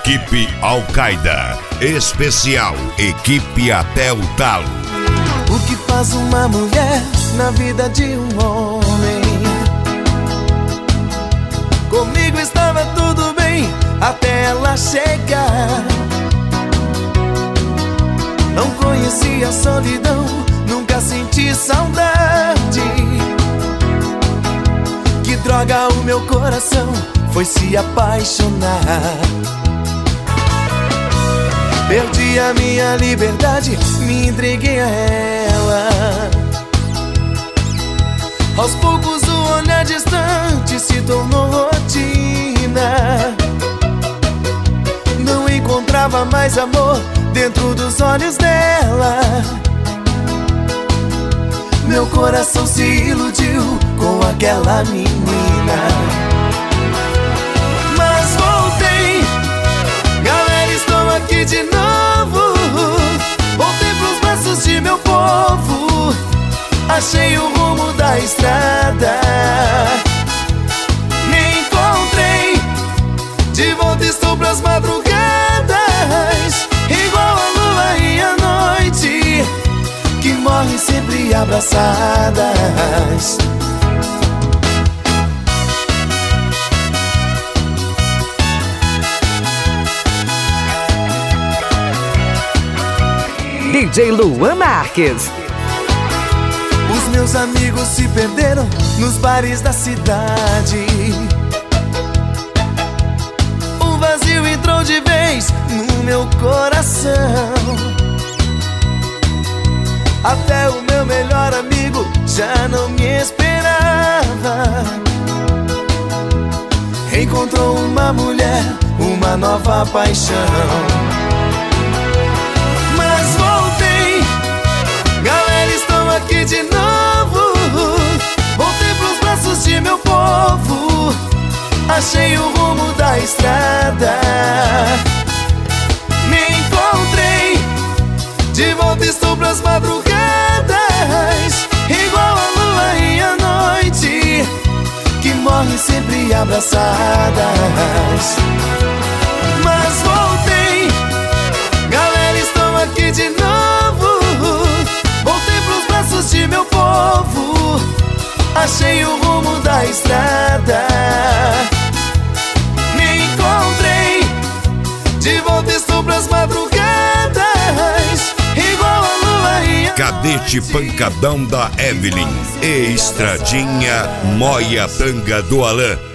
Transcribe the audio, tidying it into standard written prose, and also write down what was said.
Equipe Al-Qaeda. Especial Equipe Até o Talo. O que faz uma mulher na vida de um homem? Comigo estava tudo bem até ela chegar. Não conhecia a solidão, nunca senti saudade. Que droga, o meu coração foi se apaixonar. Perdi a minha liberdade, me entreguei a ela. Aos poucos o olhar distante se tornou rotina. Não encontrava mais amor dentro dos olhos dela. Meu coração se iludiu com aquela menina. Mas voltei, galera, estou aqui de novo. Voltei pros braços de meu povo. Achei o rumo da estrada. Me encontrei, de volta estou pras madrugadas. Igual a lua e a noite, que morrem sempre abraçadas. DJ Luan Marques. Os meus amigos se perderam nos bares da cidade. O vazio entrou de vez no meu coração. Até o meu melhor amigo já não me esperava. Encontrou uma mulher, uma nova paixão. Mas voltei, galera, estou aqui de novo. Voltei pros braços de meu povo. Achei o rumo da estrada. Me encontrei, de volta estou pras madrugadas. Igual a lua e a noite, que morrem sempre abraçadas. Mas voltei, galera, estou aqui de novo. Voltei pros braços de meu povo. Achei o rumo da estrada. Me encontrei, de volta estou pras madrugadas. Igual a lua e a Cadete Pancadão da Evelyn. Estradinha Moia Tanga do Alain.